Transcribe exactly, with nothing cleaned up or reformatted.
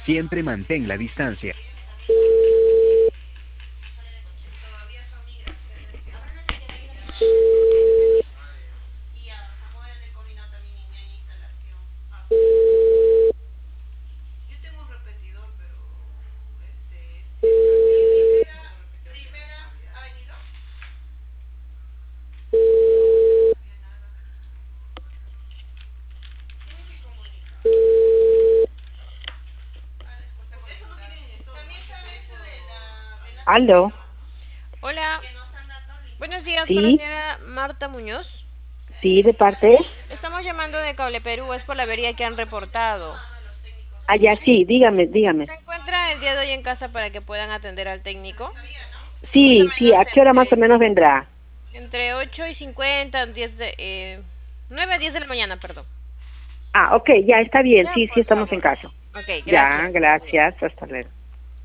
Siempre mantén la distancia. Aló, Hola, buenos días con la sí, señora Marta Muñoz. sí, de parte. Estamos llamando de Cable Perú, es por la avería que han reportado. Allá sí, dígame, dígame. ¿Se encuentra el día de hoy en casa para que puedan atender al técnico? Más o Sí, sí, menos ¿a qué hora más o entre, menos vendrá? entre ocho y cincuenta, diez de, eh, nueve a diez de la mañana, perdón. Ah, ok, ya está bien, Ya, sí, sí, por estamos en favor. casa. Ok, Ya, gracias. Buenos días. gracias, hasta luego.